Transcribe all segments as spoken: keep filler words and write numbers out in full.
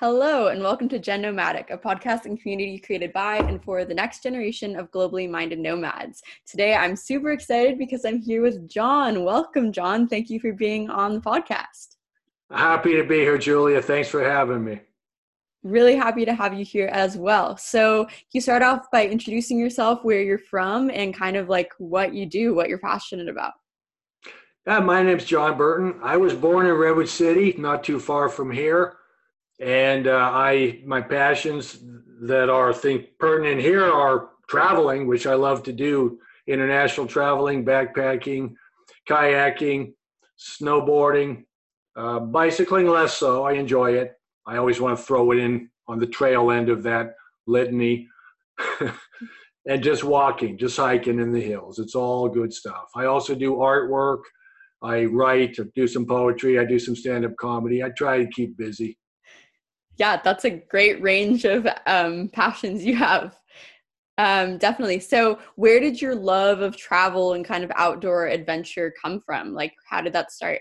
Hello, and welcome to Gen Nomadic, a podcast and community created by and for the next generation of globally minded nomads. Today, I'm super excited because I'm here with John. Welcome, John. Thank you for being on the podcast. Happy to be here, Julia. Thanks for having me. Really happy to have you here as well. So, can you start off by introducing yourself, where you're from, and kind of like what you do, what you're passionate about? Yeah, my name's John Burton. I was born in Redwood City, not too far from here. And uh, I, my passions that are I think pertinent here are traveling, which I love to do, international traveling, backpacking, kayaking, snowboarding, uh, bicycling less so. I enjoy it. I always want to throw it in on the tail end of that litany. And just walking, just hiking in the hills. It's all good stuff. I also do artwork. I write, do some poetry. I do some stand-up comedy. I try to keep busy. Yeah, that's a great range of um, passions you have. Um, definitely. So where did your love of travel and kind of outdoor adventure come from? Like, how did that start?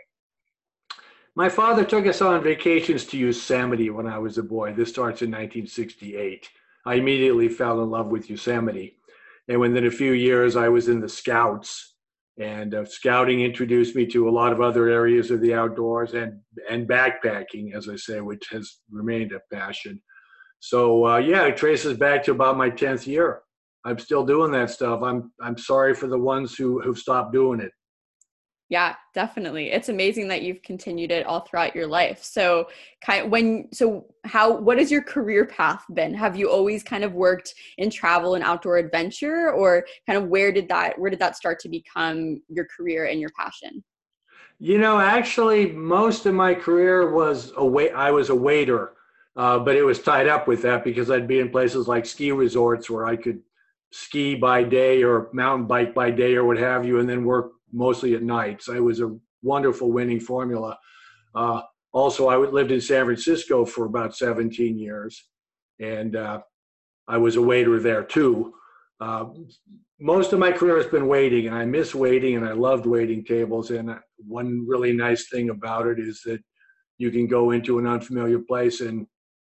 My father took us on vacations to Yosemite when I was a boy. This starts in nineteen sixty-eight. I immediately fell in love with Yosemite. And within a few years, I was in the Scouts. And uh, scouting introduced me to a lot of other areas of the outdoors and, and backpacking, as I say, which has remained a passion. So, uh, yeah, it traces back to about my tenth year. I'm still doing that stuff. I'm I'm sorry for the ones who, who've stopped doing it. Yeah, definitely. It's amazing that you've continued it all throughout your life. So kind of when, so how, what has your career path been? Have you always kind of worked in travel and outdoor adventure, or kind of where did that, where did that start to become your career and your passion? You know, actually, most of my career was a wait. I was a waiter, uh, but it was tied up with that because I'd be in places like ski resorts where I could ski by day or mountain bike by day or what have you, and then work mostly at night. So it was a wonderful winning formula. Uh, also, I lived in San Francisco for about seventeen years, and uh, I was a waiter there too. Uh, Most of my career has been waiting, and I miss waiting, and I loved waiting tables. And one really nice thing about it is that you can go into an unfamiliar place and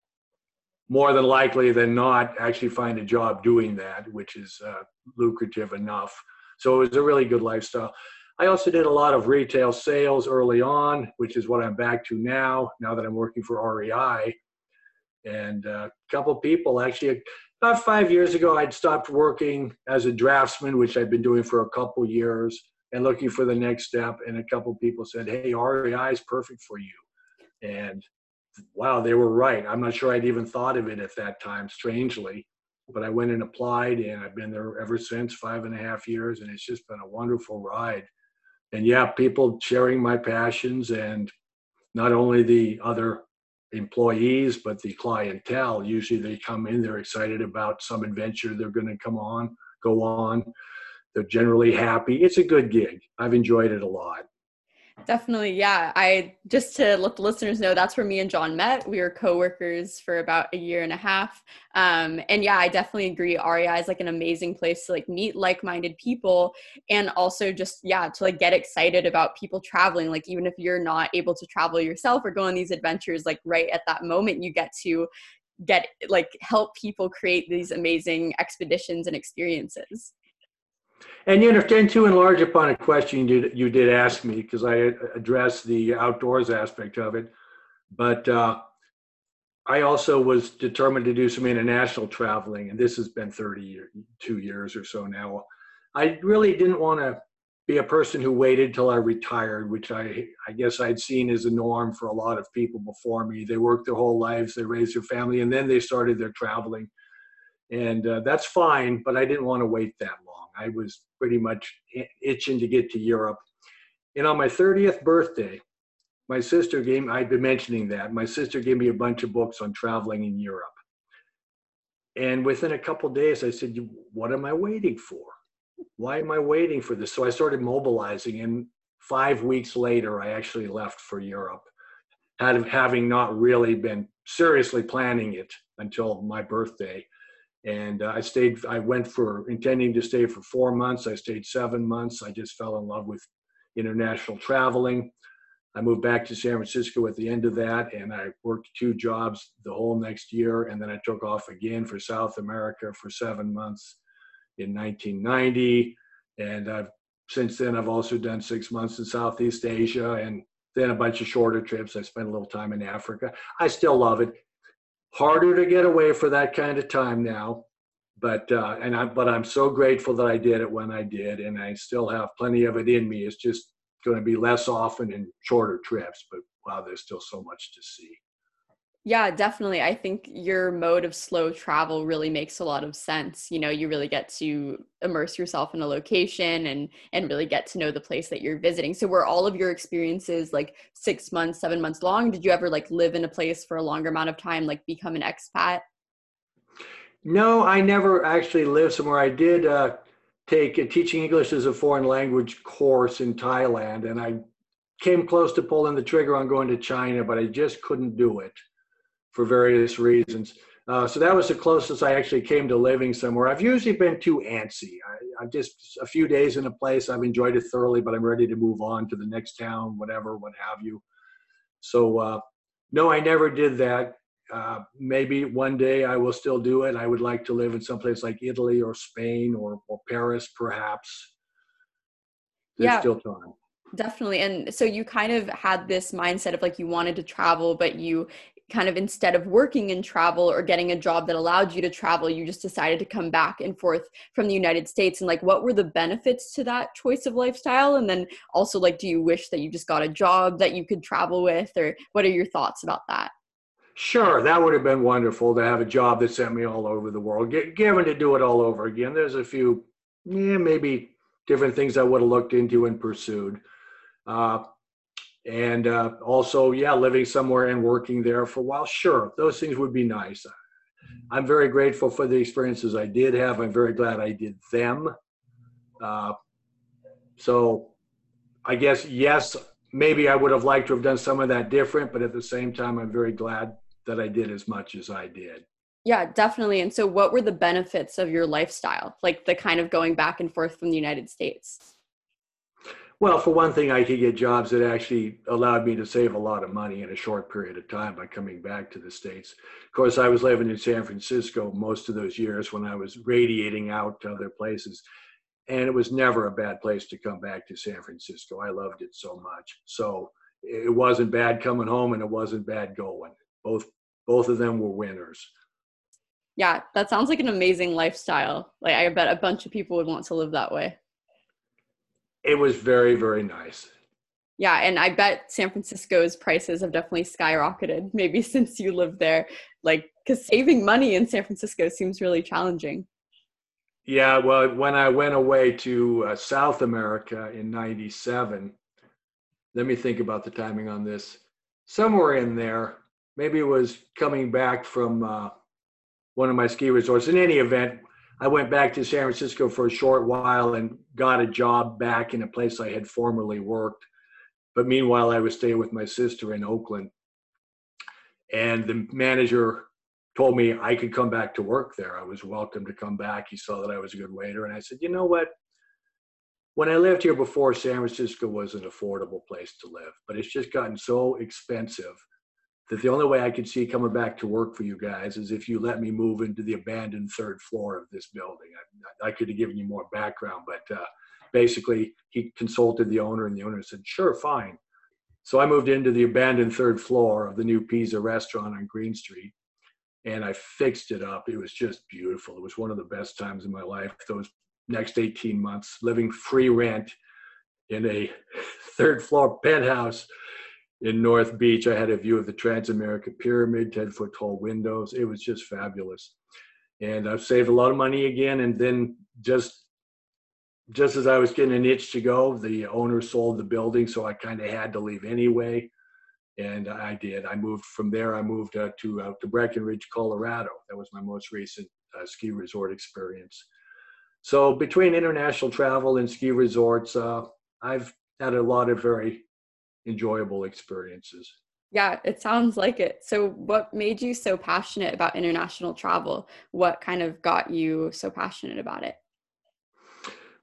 more than likely than not actually find a job doing that, which is uh, lucrative enough. So it was a really good lifestyle. I also did a lot of retail sales early on, which is what I'm back to now, now that I'm working for R E I. And uh, a couple of people actually, about five years ago, I'd stopped working as a draftsman, which I'd been doing for a couple of years and looking for the next step. And a couple of people said, hey, R E I is perfect for you. And wow, they were right. I'm not sure I'd even thought of it at that time, strangely. But I went and applied, and I've been there ever since, five and a half years. And it's just been a wonderful ride. And yeah, people sharing my passions, and not only the other employees, but the clientele. Usually they come in, they're excited about some adventure they're going to come on, go on. They're generally happy. It's a good gig. I've enjoyed it a lot. Definitely. Yeah. I just to let the listeners know, that's where me and John met. We were coworkers for about a year and a half. Um, and yeah, I definitely agree. R E I is like an amazing place to like meet like-minded people, and also just, yeah, to like get excited about people traveling. Like, even if you're not able to travel yourself or go on these adventures, like right at that moment, you get to get like help people create these amazing expeditions and experiences. And you understand, to enlarge upon a question you did, you did ask me, because I addressed the outdoors aspect of it. But uh, I also was determined to do some international traveling, and this has been thirty-two years or so now. I really didn't want to be a person who waited till I retired, which I, I guess I'd seen as a norm for a lot of people before me. They worked their whole lives, they raised their family, and then they started their traveling. And uh, that's fine, but I didn't want to wait that long. I was pretty much itching to get to Europe. And on my thirtieth birthday, my sister gave me, I'd been mentioning that, my sister gave me a bunch of books on traveling in Europe. And within a couple of days, I said, what am I waiting for? Why am I waiting for this? So I started mobilizing, and five weeks later, I actually left for Europe, having not really been seriously planning it until my birthday. And uh, I stayed, I went for, intending to stay for four months. I stayed seven months. I just fell in love with international traveling. I moved back to San Francisco at the end of that, and I worked two jobs the whole next year, and then I took off again for South America for seven months in nineteen ninety. And I've since then, I've also done six months in Southeast Asia, and then a bunch of shorter trips. I spent a little time in Africa. I still love it. Harder to get away for that kind of time now, but uh, and I but I'm so grateful that I did it when I did, and I still have plenty of it in me. It's just going to be less often and shorter trips, but wow, there's still so much to see. Yeah, definitely. I think your mode of slow travel really makes a lot of sense. You know, you really get to immerse yourself in a location and and really get to know the place that you're visiting. So were all of your experiences like six months, seven months long? Did you ever like live in a place for a longer amount of time, like become an expat? No, I never actually lived somewhere. I did uh, take a teaching English as a foreign language course in Thailand, and I came close to pulling the trigger on going to China, but I just couldn't do it for various reasons. Uh, so that was the closest I actually came to living somewhere. I've usually been too antsy. I, I'm just a few days in a place. I've enjoyed it thoroughly, but I'm ready to move on to the next town, whatever, what have you. So uh, no, I never did that. Uh, maybe one day I will still do it. I would like to live in someplace like Italy or Spain or, or Paris, perhaps. There's Yeah, still time. definitely. And so you kind of had this mindset of like you wanted to travel, but you kind of instead of working in travel or getting a job that allowed you to travel, you just decided to come back and forth from the United States. And like, what were the benefits to that choice of lifestyle? And then also like, do you wish that you just got a job that you could travel with, or what are your thoughts about that? Sure, that would have been wonderful to have a job that sent me all over the world. Get, given to do it all over again, there's a few, yeah, maybe different things I would have looked into and pursued. Uh, and uh, also, yeah, living somewhere and working there for a while. Sure, those things would be nice. I'm very grateful for the experiences I did have. I'm very glad I did them. Uh, so I guess, yes, maybe I would have liked to have done some of that different, but at the same time, I'm very glad that I did as much as I did. Yeah, definitely. And so what were the benefits of your lifestyle? Like the kind of going back and forth from the United States? Well, for one thing, I could get jobs that actually allowed me to save a lot of money in a short period of time by coming back to the States. Of course, I was living in San Francisco most of those years when I was radiating out to other places. And it was never a bad place to come back to San Francisco. I loved it so much. So it wasn't bad coming home and it wasn't bad going. Both both of them were winners. Yeah, that sounds like an amazing lifestyle. Like I bet a bunch of people would want to live that way. It was very, very nice. Yeah, and I bet San Francisco's prices have definitely skyrocketed, maybe since you lived there. Like, because saving money in San Francisco seems really challenging. Yeah, well, when I went away to uh, South America in ninety-seven, let me think about the timing on this. Somewhere in there, maybe it was coming back from uh, one of my ski resorts. In any event, I went back to San Francisco for a short while and got a job back in a place I had formerly worked. But meanwhile, I was staying with my sister in Oakland. And the manager told me I could come back to work there. I was welcome to come back. He saw that I was a good waiter. And I said, you know what? When I lived here before, San Francisco was an affordable place to live. But it's just gotten so expensive that the only way I could see coming back to work for you guys is if you let me move into the abandoned third floor of this building. I, I could have given you more background, but uh, basically he consulted the owner and the owner said, sure, fine. So I moved into the abandoned third floor of the new Pizza restaurant on Green Street and I fixed it up. It was just beautiful. It was one of the best times in my life. Those next eighteen months living free rent in a third floor penthouse in North Beach. I had a view of the Transamerica Pyramid, ten foot tall windows. It was just fabulous. And I've saved a lot of money again. And then just, just as I was getting an itch to go, the owner sold the building. So I kind of had to leave anyway. And I did. I moved from there. I moved uh, to, uh, to Breckenridge, Colorado. That was my most recent uh, ski resort experience. So between international travel and ski resorts, uh, I've had a lot of very enjoyable experiences. Yeah, it sounds like it. So what made you so passionate about international travel? What kind of got you so passionate about it?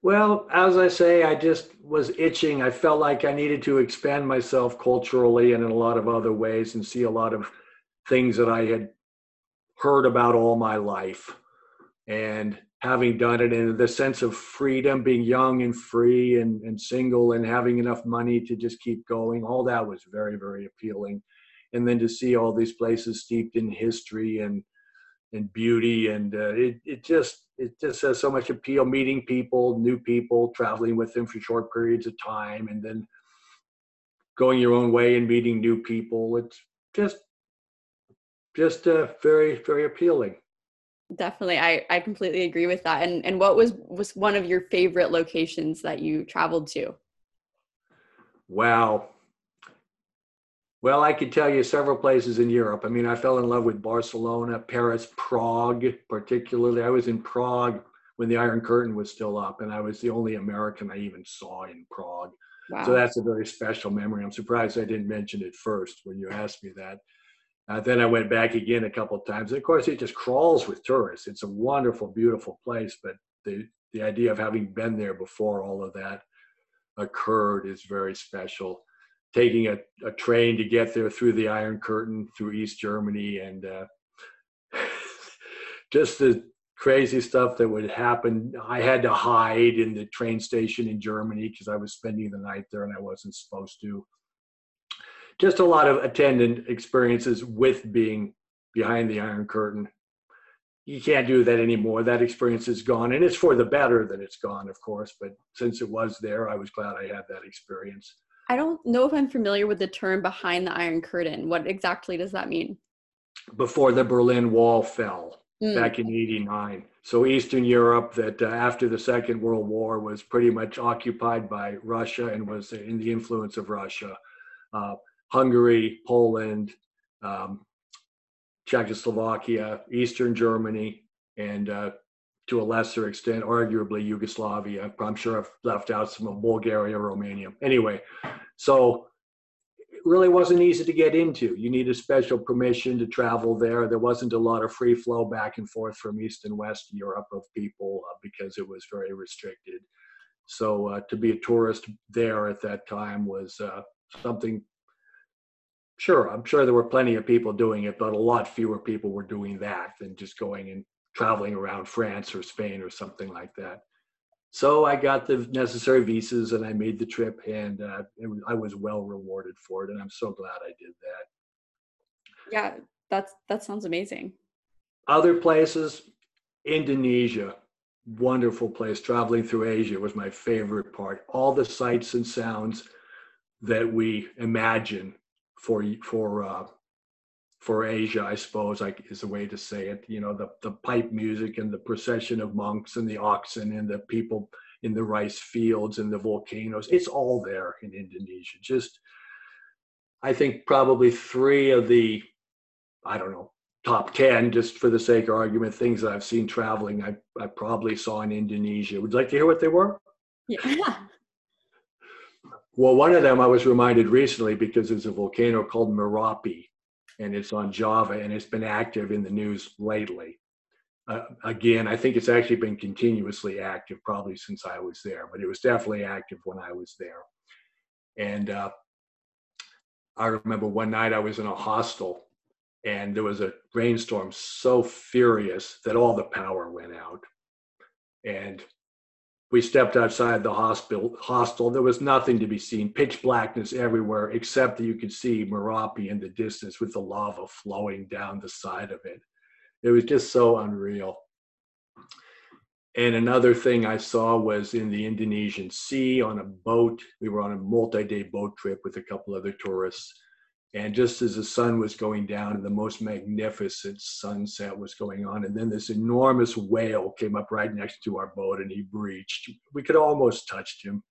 Well, as I say, I just was itching. I felt like I needed to expand myself culturally and in a lot of other ways and see a lot of things that I had heard about all my life. And having done it, and the sense of freedom, being young and free and, and single and having enough money to just keep going, all that was very, very appealing. And then to see all these places steeped in history and and beauty, and uh, it, it just it just has so much appeal, meeting people, new people, traveling with them for short periods of time, and then going your own way and meeting new people. It's just just uh, very, very appealing. Definitely. I, I completely agree with that. And and what was was one of your favorite locations that you traveled to? Wow. Well, I could tell you several places in Europe. I mean, I fell in love with Barcelona, Paris, Prague, particularly. I was in Prague when the Iron Curtain was still up, and I was the only American I even saw in Prague. So Wow. that's a very special memory. I'm surprised I didn't mention it first when you asked me that. Uh, then I went back again a couple of times. And of course, it just crawls with tourists. It's a wonderful, beautiful place, but the the idea of having been there before all of that occurred is very special. Taking a, a train to get there through the Iron Curtain, through East Germany, and uh, just the crazy stuff that would happen. I had to hide in the train station in Germany because I was spending the night there and I wasn't supposed to. Just a lot of attendant experiences with being behind the Iron Curtain. You can't do that anymore. That experience is gone, and it's for the better that it's gone, of course. But since it was there, I was glad I had that experience. I don't know if I'm familiar with the term behind the Iron Curtain. What exactly does that mean? Before the Berlin Wall fell Mm. back in eighty-nine. So Eastern Europe, that uh, after the Second World War was pretty much occupied by Russia and was in the influence of Russia. Uh, Hungary, Poland, um, Czechoslovakia, Eastern Germany, and uh, to a lesser extent, arguably Yugoslavia. I'm sure I've left out some of Bulgaria, Romania. Anyway, so it really wasn't easy to get into. You needed special permission to travel there. There wasn't a lot of free flow back and forth from East and West Europe of people uh, because it was very restricted. So uh, to be a tourist there at that time was uh, something. Sure, I'm sure there were plenty of people doing it, but a lot fewer people were doing that than just going and traveling around France or Spain or something like that. So I got the necessary visas and I made the trip, and uh, it was, I was well rewarded for it, and I'm so glad I did that. Yeah, that's that sounds amazing. Other places, Indonesia, wonderful place. Traveling through Asia was my favorite part. All the sights and sounds that we imagine for for uh, for Asia, I suppose, like is a way to say it. You know, the the pipe music and the procession of monks and the oxen and the people in the rice fields and the volcanoes. It's all there in Indonesia. Just, I think probably three of the, I don't know, top ten, just for the sake of argument, things that I've seen traveling, I, I probably saw in Indonesia. Would you like to hear what they were? Yeah. Well, one of them I was reminded recently because there's a volcano called Merapi, and it's on Java, and it's been active in the news lately. Uh, again, I think it's actually been continuously active probably since I was there, but it was definitely active when I was there. And uh, I remember one night I was in a hostel, and there was a rainstorm so furious that all the power went out. And we stepped outside the hospital hostel. There was nothing to be seen, pitch blackness everywhere, except that you could see Merapi in the distance with the lava flowing down the side of it. It was just so unreal. And another thing I saw was in the Indonesian Sea on a boat. We were on a multi-day boat trip with a couple other tourists. And just as the sun was going down and the most magnificent sunset was going on, and then this enormous whale came up right next to our boat and he breached. We could almost touch him.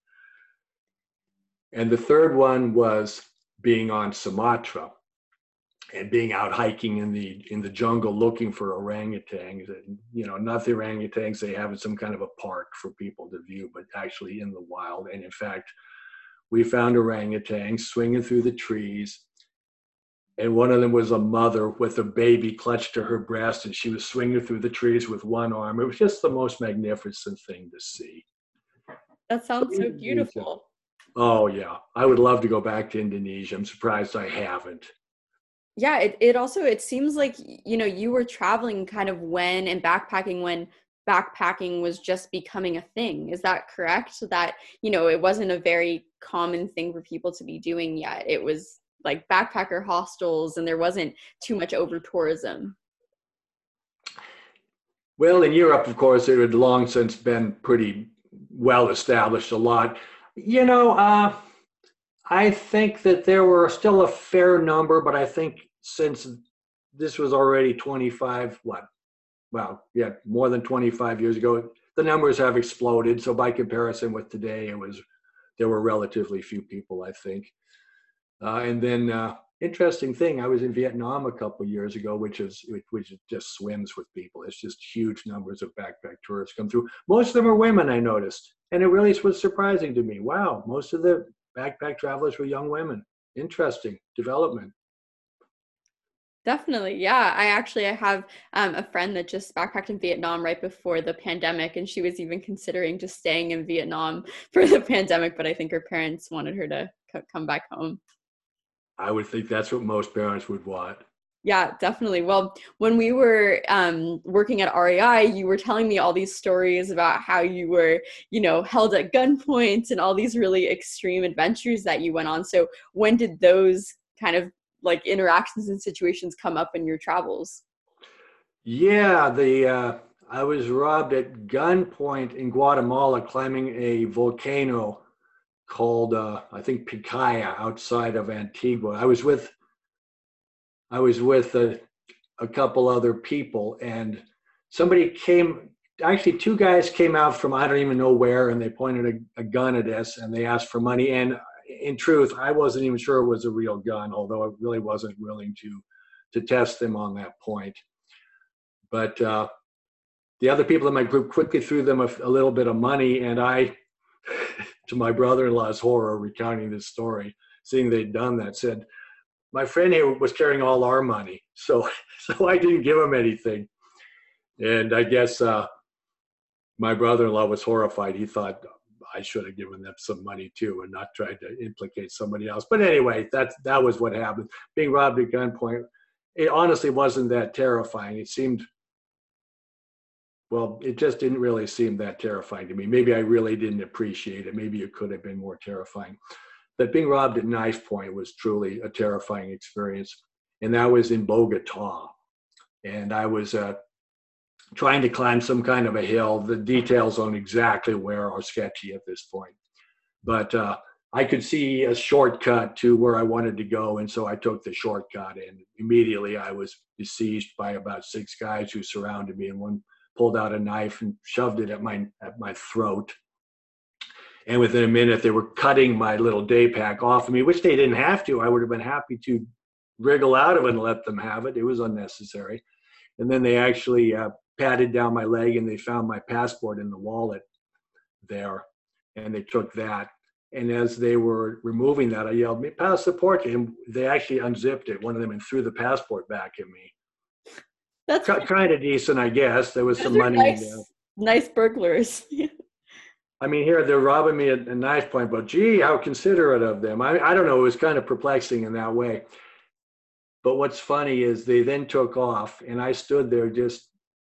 And the third one was being on Sumatra and being out hiking in the in the jungle looking for orangutans. And, you know, not the orangutans they have in some kind of a park for people to view, but actually in the wild. And in fact, we found orangutans swinging through the trees. And one of them was a mother with a baby clutched to her breast, and she was swinging through the trees with one arm. It was just the most magnificent thing to see. That sounds so Indonesia. beautiful. Oh yeah, I would love to go back to Indonesia. I'm surprised I haven't. Yeah, it, it also it seems like you know you were traveling kind of when and backpacking when backpacking was just becoming a thing. Is that correct? So that you know it wasn't a very common thing for people to be doing yet. It was like backpacker hostels, and there wasn't too much over tourism. Well, in Europe, of course, it had long since been pretty well established a lot. You know, uh, I think that there were still a fair number, but I think since this was already twenty-five, what? Well, yeah, more than twenty-five years ago, the numbers have exploded. So by comparison with today, it was there were relatively few people, I think. Uh, and then, uh, interesting thing, I was in Vietnam a couple of years ago, which is which just swims with people. It's just huge numbers of backpack tourists come through. Most of them are women, I noticed, and it really was surprising to me. Wow, most of the backpack travelers were young women. Interesting development. Definitely. Yeah. I actually I have um, a friend that just backpacked in Vietnam right before the pandemic, and she was even considering just staying in Vietnam for the pandemic, but I think her parents wanted her to c- come back home. I would think that's what most parents would want. Yeah, definitely. Well, when we were um, working at R E I, you were telling me all these stories about how you were, you know, held at gunpoint and all these really extreme adventures that you went on. So when did those kind of like interactions and situations come up in your travels? Yeah, the uh, I was robbed at gunpoint in Guatemala climbing a volcano called uh, I think Picaya outside of Antigua. I was with I was with a, a couple other people, and somebody came. Actually, two guys came out from I don't even know where, and they pointed a, a gun at us, and they asked for money. And in truth, I wasn't even sure it was a real gun, although I really wasn't willing to to test them on that point. But uh, the other people in my group quickly threw them a, a little bit of money, and I, to my brother-in-law's horror, recounting this story, seeing they'd done that, said, "My friend here was carrying all our money, so so I didn't give him anything." And I guess uh, my brother-in-law was horrified. He thought I should have given them some money too, and not tried to implicate somebody else. But anyway, that that was what happened. Being robbed at gunpoint, it honestly wasn't that terrifying. It seemed Well, it just didn't really seem that terrifying to me. Maybe I really didn't appreciate it. Maybe it could have been more terrifying. But being robbed at knife point was truly a terrifying experience. And that was in Bogota. And I was uh, trying to climb some kind of a hill. The details on exactly where are sketchy at this point. But uh, I could see a shortcut to where I wanted to go. And so I took the shortcut. And immediately I was besieged by about six guys who surrounded me. And one pulled out a knife and shoved it at my at my throat. And within a minute, they were cutting my little day pack off of me, which they didn't have to. I would have been happy to wriggle out of it and let them have it. It was unnecessary. And then they actually uh, patted down my leg, and they found my passport in the wallet there, and they took that. And as they were removing that, I yelled, "Mi passport!" And they actually unzipped it, one of them, and threw the passport back at me. That's Kind of decent, I guess. There was those some are money in there. nice, nice burglars. I mean, here they're robbing me at a knife point, but gee, how considerate of them. I, I don't know. It was kind of perplexing in that way. But what's funny is they then took off, and I stood there just,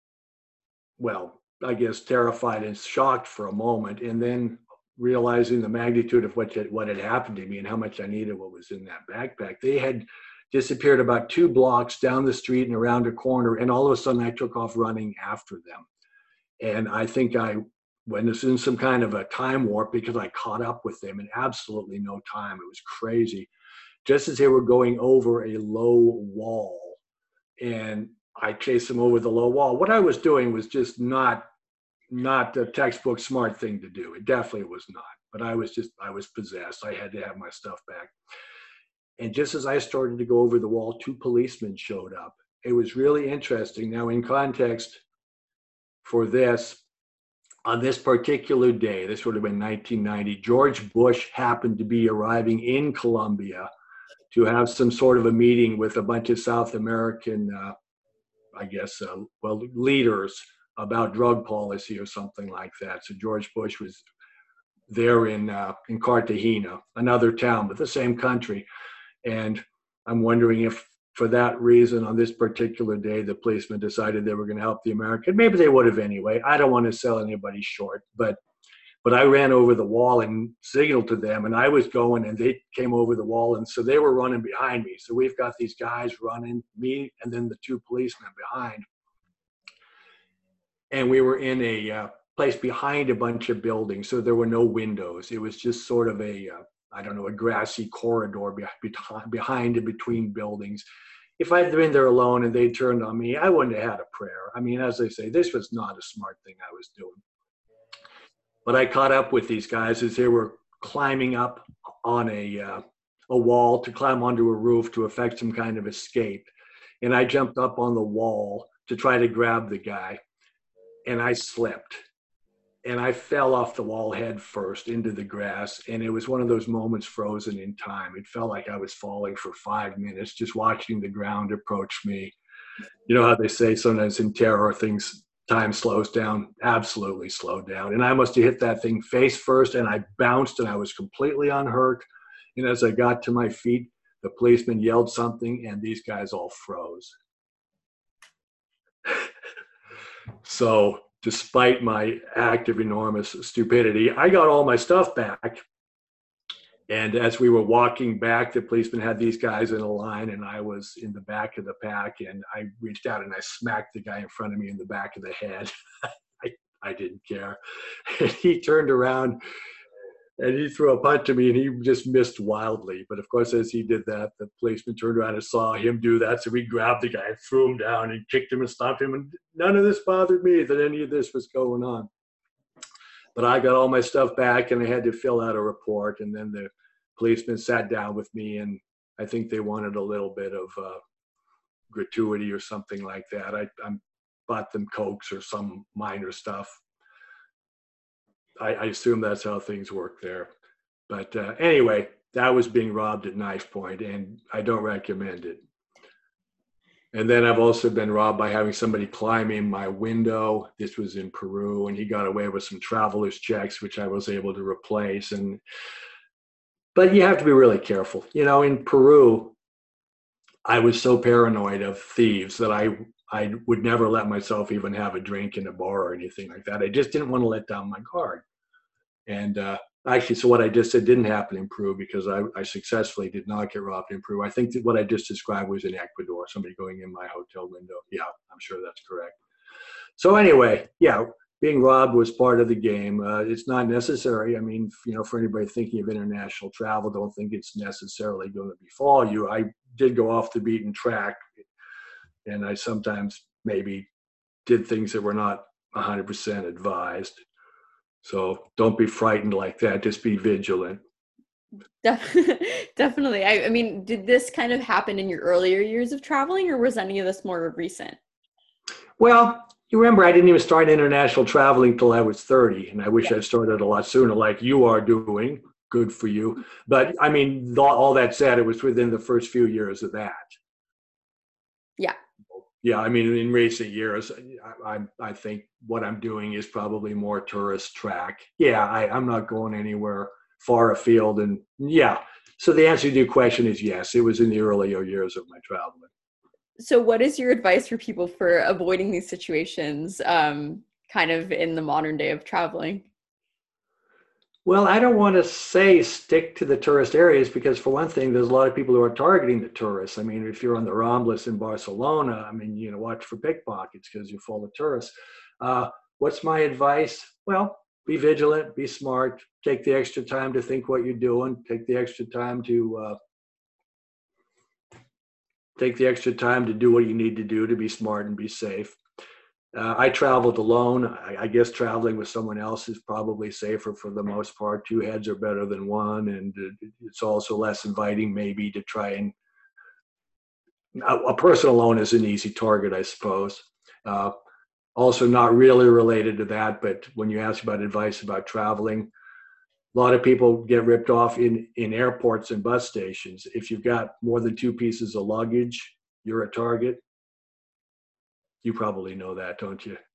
well, I guess terrified and shocked for a moment, and then realizing the magnitude of what had, what had happened to me and how much I needed what was in that backpack. They had disappeared about two blocks down the street and around a corner, and all of a sudden I took off running after them. And I think I went in some kind of a time warp because I caught up with them in absolutely no time. It was crazy. Just as they were going over a low wall, and I chased them over the low wall. What I was doing was just not not a textbook smart thing to do. It definitely was not. But I was just I was possessed. I had to have my stuff back. And just as I started to go over the wall, two policemen showed up. It was really interesting. Now, in context for this, on this particular day, this would have been nineteen ninety, George Bush happened to be arriving in Colombia to have some sort of a meeting with a bunch of South American, uh, I guess, uh, well, leaders about drug policy or something like that. So George Bush was there in uh, in Cartagena, another town, but the same country. And I'm wondering if, for that reason, on this particular day, the policemen decided they were going to help the American. Maybe they would have anyway. I don't want to sell anybody short, but but I ran over the wall and signaled to them, and I was going, and they came over the wall, and so they were running behind me. So we've got these guys running, me and then the two policemen behind. And we were in a uh, place behind a bunch of buildings, so there were no windows. It was just sort of a, uh, I don't know, a grassy corridor behind, behind and between buildings. If I'd been there alone and they turned on me, I wouldn't have had a prayer. I mean, as I say, this was not a smart thing I was doing. But I caught up with these guys as they were climbing up on a, uh, a wall to climb onto a roof to effect some kind of escape. And I jumped up on the wall to try to grab the guy. And I slipped. And I fell off the wall head first into the grass. And it was one of those moments frozen in time. It felt like I was falling for five minutes, just watching the ground approach me. You know how they say sometimes in terror, things, time slows down, absolutely slowed down. And I must have hit that thing face first, and I bounced, and I was completely unhurt. And as I got to my feet, the policeman yelled something, and these guys all froze. So despite my act of enormous stupidity, I got all my stuff back. And as we were walking back, the policeman had these guys in a line, and I was in the back of the pack, and I reached out and I smacked the guy in front of me in the back of the head. I, I didn't care. And he turned around and he threw a punch at me, and he just missed wildly. But of course, as he did that, the policeman turned around and saw him do that. So we grabbed the guy and threw him down and kicked him and stomped him. And none of this bothered me that any of this was going on. But I got all my stuff back, and I had to fill out a report. And then the policeman sat down with me, and I think they wanted a little bit of uh, gratuity or something like that. I, I bought them Cokes or some minor stuff. I, I assume that's how things work there. But uh, anyway, that was being robbed at knife point, and I don't recommend it. And then I've also been robbed by having somebody climb in my window. This was in Peru, and he got away with some traveler's checks, which I was able to replace. And but you have to be really careful. You know, in Peru, I was so paranoid of thieves that I I would never let myself even have a drink in a bar or anything like that. I just didn't want to let down my guard. And uh, actually, so what I just said didn't happen in Peru, because I, I successfully did not get robbed in Peru. I think that what I just described was in Ecuador, somebody going in my hotel window. Yeah, I'm sure that's correct. So anyway, yeah, being robbed was part of the game. Uh, it's not necessary. I mean, you know, for anybody thinking of international travel, don't think it's necessarily going to befall you. I did go off the beaten track, and I sometimes maybe did things that were not one hundred percent advised. So don't be frightened like that. Just be vigilant. Definitely. I, I mean, did this kind of happen in your earlier years of traveling, or was any of this more recent? Well, you remember, I didn't even start international traveling till I was thirty, and I wish yeah. I'd started a lot sooner, like you are doing. Good for you. But I mean, all that said, it was within the first few years of that. Yeah. Yeah, I mean, in recent years, I, I, I think what I'm doing is probably more tourist track. Yeah, I, I'm not going anywhere far afield. And yeah, so the answer to your question is yes, it was in the earlier years of my traveling. So what is your advice for people for avoiding these situations um, kind of in the modern day of traveling? Well, I don't want to say stick to the tourist areas, because for one thing, there's a lot of people who are targeting the tourists. I mean, if you're on the Ramblas in Barcelona, I mean, you know, watch for pickpockets because you're full of tourists. Uh, what's my advice? Well, be vigilant, be smart, take the extra time to think what you're doing, take the extra time to uh, take the extra time to do what you need to do to be smart and be safe. Uh, I traveled alone. I, I guess traveling with someone else is probably safer for the most part. Two heads are better than one, and it's also less inviting maybe to try and, a, a person alone is an easy target, I suppose. Uh, also not really related to that, but when you ask about advice about traveling, a lot of people get ripped off in, in airports and bus stations. If you've got more than two pieces of luggage, you're a target. You probably know that, don't you?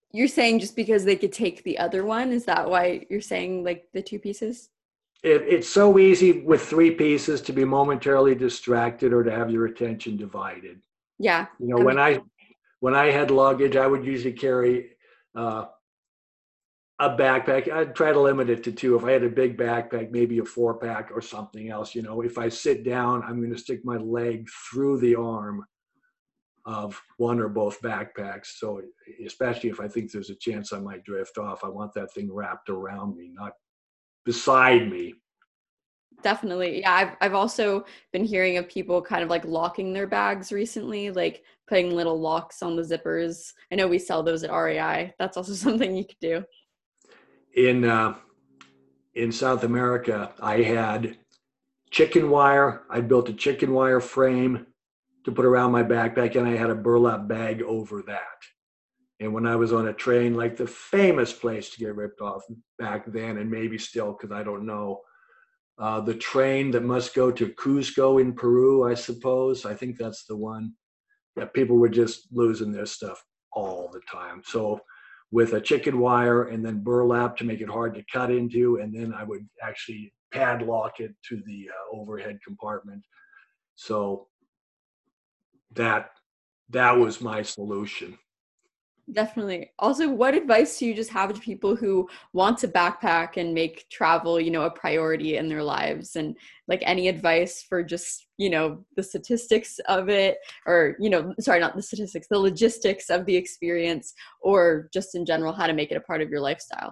You're saying just because they could take the other one? Is that why you're saying like the two pieces? It, it's so easy with three pieces to be momentarily distracted or to have your attention divided. Yeah. You know, I when mean, I when I had luggage, I would usually carry uh, a backpack. I'd try to limit it to two. If I had a big backpack, maybe a four pack or something else. You know, if I sit down, I'm going to stick my leg through the arm of one or both backpacks. So especially if I think there's a chance I might drift off, I want that thing wrapped around me, not beside me. definitely. Yeah, I've I've also been hearing of people kind of like locking their bags recently, like putting little locks on the zippers. I know we sell those at R E I. That's also something you could do. In uh, in South America, I had chicken wire. I built a chicken wire frame to put around my backpack, and I had a burlap bag over that. And when I was on a train, like the famous place to get ripped off back then, and maybe still, because I don't know, uh, the train that must go to Cusco in Peru, I suppose. I think that's the one. Yeah, people were just losing their stuff all the time. So with a chicken wire and then burlap to make it hard to cut into, and then I would actually padlock it to the uh, overhead compartment. So that that was my solution. Definitely. Also, what advice do you just have to people who want to backpack and make travel, you know, a priority in their lives? And like any advice for just, you know, the statistics of it, or, you know, sorry, not the statistics, the logistics of the experience, or just in general, how to make it a part of your lifestyle?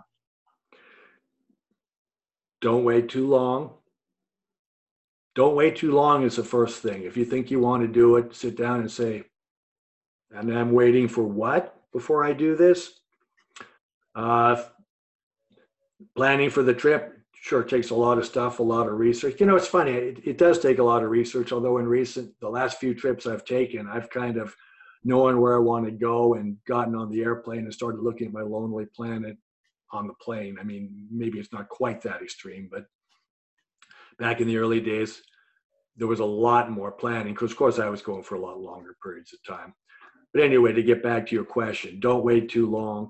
Don't wait too long. Don't wait too long is the first thing. If you think you want to do it, sit down and say, and I'm waiting for what before I do this? Uh, planning for the trip sure takes a lot of stuff, a lot of research. You know, it's funny. It, it does take a lot of research, although in recent, the last few trips I've taken, I've kind of known where I want to go and gotten on the airplane and started looking at my Lonely Planet on the plane. I mean, maybe it's not quite that extreme, but back in the early days, there was a lot more planning because, of course, I was going for a lot longer periods of time. But anyway, to get back to your question, don't wait too long.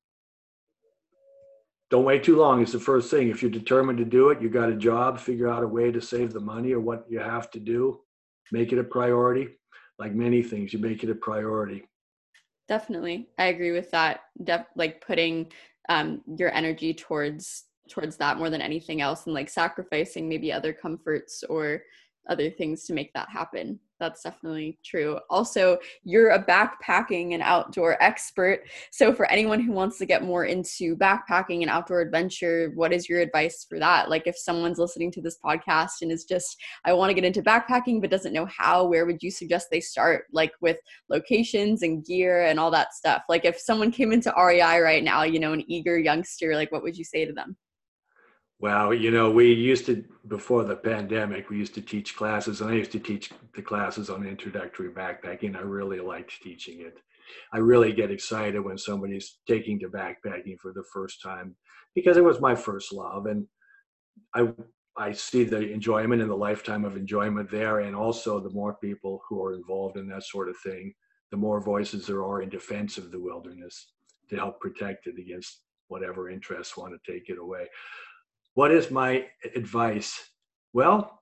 Don't wait too long is the first thing. If you're determined to do it, you got a job, figure out a way to save the money or what you have to do. Make it a priority. Like many things, you make it a priority. Definitely. I agree with that. Def- like putting um, your energy towards towards that more than anything else, and like sacrificing maybe other comforts or other things to make that happen. That's definitely true. Also, you're a backpacking and outdoor expert. So for anyone who wants to get more into backpacking and outdoor adventure, what is your advice for that? Like if someone's listening to this podcast and is just, I want to get into backpacking but doesn't know how, where would you suggest they start? Like with locations and gear and all that stuff. Like if someone came into R E I right now, you know, an eager youngster, like what would you say to them? Well, you know, we used to, before the pandemic, we used to teach classes, and I used to teach the classes on introductory backpacking. I really liked teaching it. I really get excited when somebody's taking to backpacking for the first time because it was my first love. And I, I see the enjoyment and the lifetime of enjoyment there. And also the more people who are involved in that sort of thing, the more voices there are in defense of the wilderness to help protect it against whatever interests want to take it away. What is my advice? Well,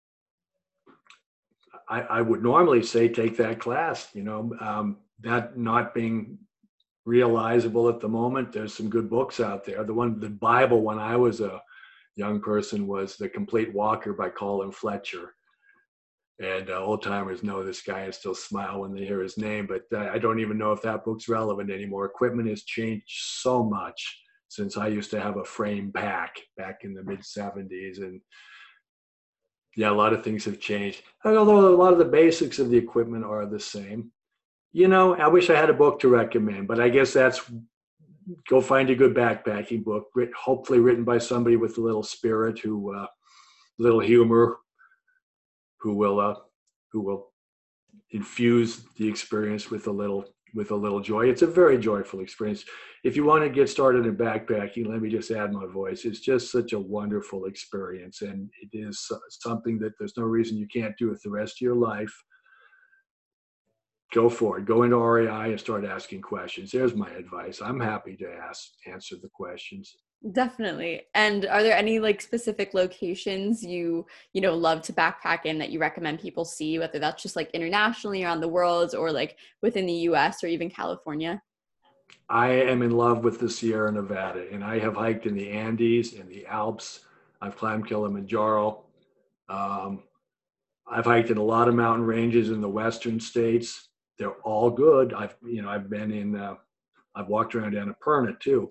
I, I would normally say take that class, you know, um, that not being realizable at the moment. There's some good books out there. The one, the Bible, when I was a young person, was The Complete Walker by Colin Fletcher. And uh, old timers know this guy and still smile when they hear his name, but uh, I don't even know if that book's relevant anymore. Equipment has changed so much since I used to have a frame pack back in the mid seventies. And yeah, a lot of things have changed. Although a lot of the basics of the equipment are the same. You know, I wish I had a book to recommend, but I guess that's go find a good backpacking book, hopefully written by somebody with a little spirit, who, uh, little humor, who will, uh, who will infuse the experience with a little with a little joy. It's a very joyful experience. If you want to get started in backpacking, let me just add my voice. It's just such a wonderful experience, and it is something that there's no reason you can't do it the rest of your life. go for it. Go into R E I and start asking questions. There's my advice. I'm happy to ask, answer the questions. Definitely. And are there any like specific locations you, you know, love to backpack in that you recommend people see, whether that's just like internationally around the world or like within the U S or even California? I am in love with the Sierra Nevada, and I have hiked in the Andes and the Alps. I've climbed Kilimanjaro. Um, I've hiked in a lot of mountain ranges in the western states. They're all good. I've, you know, I've been in, uh, I've walked around Annapurna too.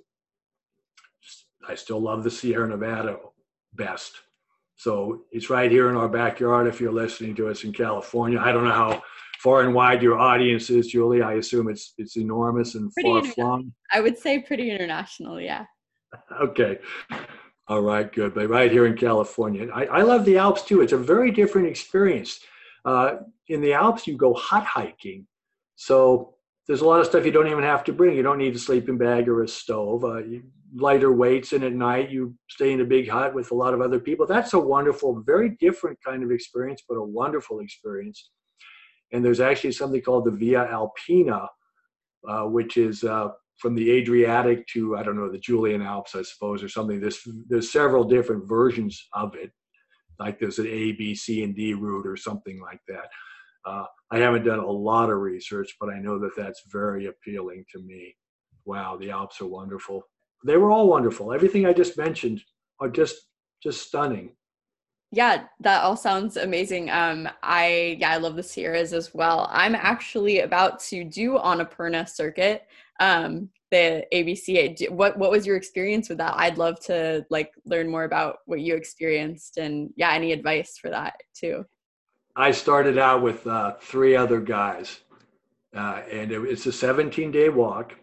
I still love the Sierra Nevada best. So it's right here in our backyard if you're listening to us in California. I don't know how far and wide your audience is, Julie. I assume it's it's enormous and Pretty far interna- flung. I would say pretty international, yeah. Okay. All right, good. But right here in California, I, I love the Alps too. It's a very different experience. Uh, in the Alps, you go hot hiking. So there's a lot of stuff you don't even have to bring. You don't need a sleeping bag or a stove. Uh, you, lighter weights, and at night you stay in a big hut with a lot of other people. That's a wonderful, very different kind of experience, but a wonderful experience. And there's actually something called the Via Alpina, uh, which is uh, from the Adriatic to, I don't know, the Julian Alps, I suppose, or something. There's, there's several different versions of it. Like there's an A, B, C, and D route or something like that. Uh, I haven't done a lot of research, but I know that that's very appealing to me. Wow, the Alps are wonderful. They were all wonderful. Everything I just mentioned are just just stunning. Yeah, that all sounds amazing. Um, I yeah, I love the Sierras as well. I'm actually about to do Annapurna circuit, um, the A B C. What what was your experience with that? I'd love to like learn more about what you experienced, and yeah, any advice for that too. I started out with uh, three other guys, uh, and it, it's a seventeen day walk.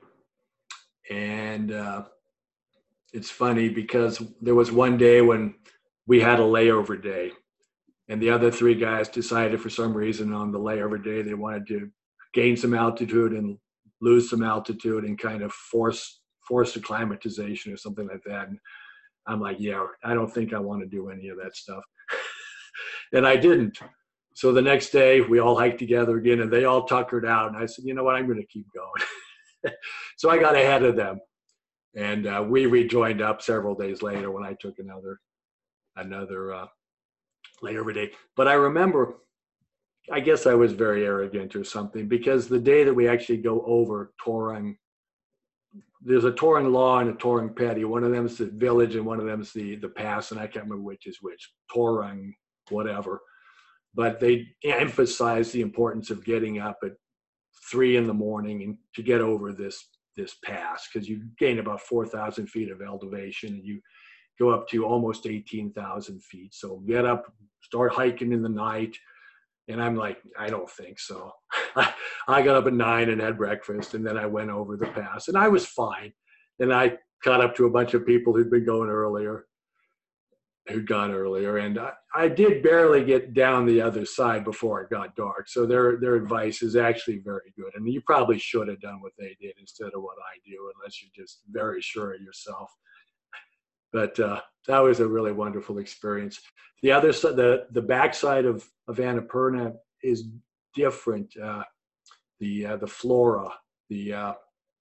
And uh, it's funny because there was one day when we had a layover day, and the other three guys decided for some reason on the layover day they wanted to gain some altitude and lose some altitude and kind of force force acclimatization or something like that. And I'm like, yeah, I don't think I want to do any of that stuff. And I didn't. So the next day we all hiked together again, and they all tuckered out. And I said, you know what, I'm going to keep going. So I got ahead of them, and uh, we rejoined up several days later when I took another another uh, layover day. But I remember, I guess I was very arrogant or something, because the day that we actually go over Torang, there's a Torang Law and a Torang Petty. One of them is the village and one of them is the, the pass, and I can't remember which is which, Torang, whatever. But they emphasize the importance of getting up at three in the morning and to get over this this pass, because you gain about four thousand feet of elevation and you go up to almost eighteen thousand feet. So get up, start hiking in the night. And I'm like, I don't think so. I got up at nine and had breakfast, and then I went over the pass, and I was fine. And I caught up to a bunch of people who'd been going earlier, who'd gone earlier. And I, I did barely get down the other side before it got dark. So their, their advice is actually very good. And you probably should have done what they did instead of what I do, unless you're just very sure of yourself. But uh, that was a really wonderful experience. The other side, the, the backside of, of Annapurna is different. Uh, the, uh, the flora, the, uh,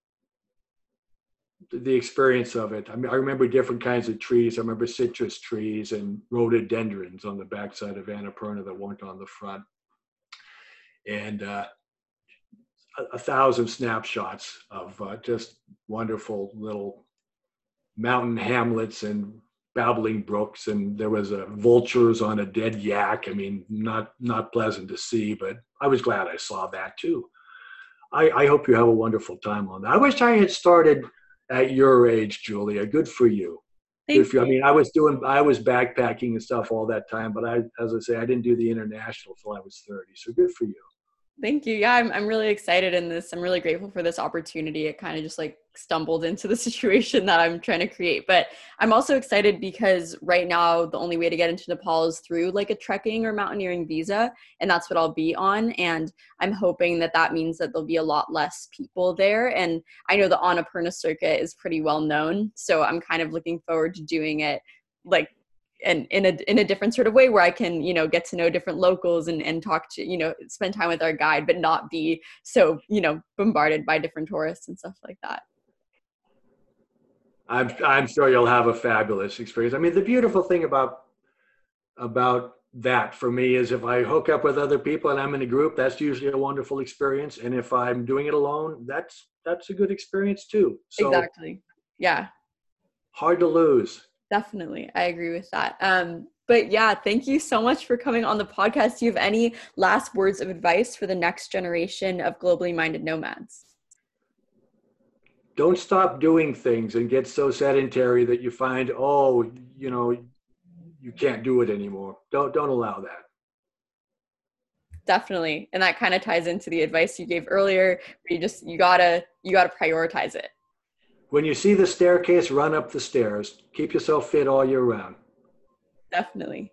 the experience of it. I mean, I remember different kinds of trees. I remember citrus trees and rhododendrons on the backside of Annapurna that weren't on the front. And uh, a, a thousand snapshots of uh, just wonderful little mountain hamlets and babbling brooks. And there was uh, vultures on a dead yak. I mean, not, not pleasant to see, but I was glad I saw that too. I, I hope you have a wonderful time on that. I wish I had started at your age, Julia. Good for you. Thank Good for you. I mean, I was doing, I was backpacking and stuff all that time, but I, as I say, I didn't do the international till I was thirty. So good for you. Thank you. Yeah, I'm I'm really excited in this. I'm really grateful for this opportunity. It kind of just like stumbled into the situation that I'm trying to create. But I'm also excited because right now the only way to get into Nepal is through like a trekking or mountaineering visa, and that's what I'll be on. And I'm hoping that that means that there'll be a lot less people there. And I know the Annapurna circuit is pretty well known, so I'm kind of looking forward to doing it like and in a in a different sort of way where I can, you know, get to know different locals and, and talk to, you know, spend time with our guide, but not be so, you know, bombarded by different tourists and stuff like that. I'm I'm sure you'll have a fabulous experience. I mean, the beautiful thing about about that for me is if I hook up with other people and I'm in a group, that's usually a wonderful experience. And if I'm doing it alone, that's that's a good experience too. So Exactly. Yeah. Hard to lose. Definitely. I agree with that. Um, but yeah, thank you so much for coming on the podcast. Do you have any last words of advice for the next generation of globally minded nomads? Don't stop doing things and get so sedentary that you find, oh, you know, you can't do it anymore. Don't don't allow that. Definitely. And that kind of ties into the advice you gave earlier, where you just you gotta you gotta prioritize it. When you see the staircase, run up the stairs. Keep yourself fit all year round. Definitely.